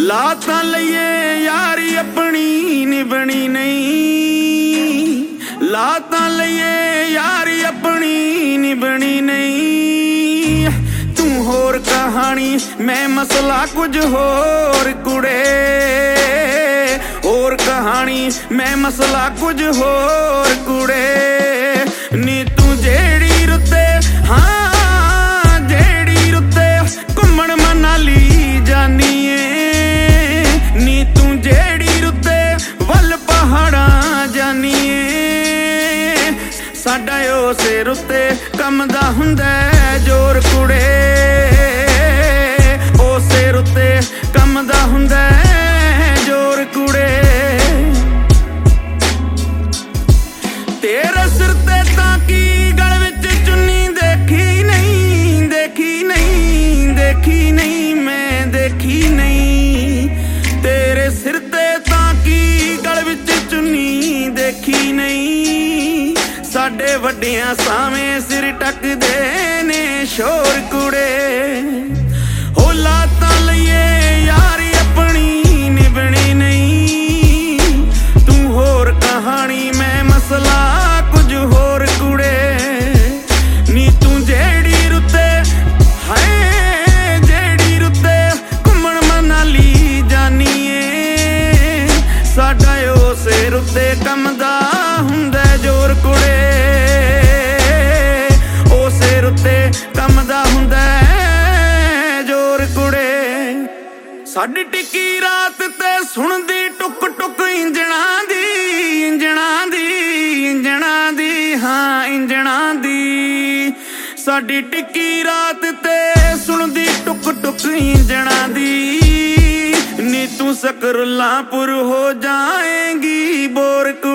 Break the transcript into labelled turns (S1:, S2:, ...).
S1: लातां लईए यारी अपनी निभनी नहीं। लातां लईए यारी अपनी निभनी नहीं। तू होर कहानी मैं मसला कुछ होर कुड़े। होर कहानी मैं मसला कुछ होर कुड़े। नी तू जेड़ी रुते हाँ जेड़ी रुते घुम्मण मनाली जानी है। नी तू जेड़ी रुते वल पहाड़ां जानी है। साडा उसे रुते कमदा हुंदा जोर कुड़े। उसे रुते कमदा हुंदा जोर कुड़े। तेरे सिर ते तां की गल विच चुन्नी देखी नहीं। देखी नहीं देखी नहीं मैं देखी नहीं। तेरे सिर ते तां की गल विच चुन्नी देखी नहीं। साडे वड्डियां सावें सिर टकदे ने शोर कुड़े। हो लातां लईए यारी अपनी निभनी नहीं। तू होर कहानी मैं मसला कुछ होर कुड़े। नी तू जेड़ी रुते हाय जेड़ी रुते घुम्मण मनाली जानी है। साडा उसे रुते कमदा हुंदा जोर कुड़े। उसे रुते कमदा हुंदा जोर कुड़े। साडी टिकी रात ते सुणदी टुक टुक इंजणा दी। इंजणा दी इंजणा दी हाँ इंजणा दी। साडी टिकी रात ते सुणदी टुक टुक इंजणा दी। नी तू सकरुल्लापुर हो जाएगी बोर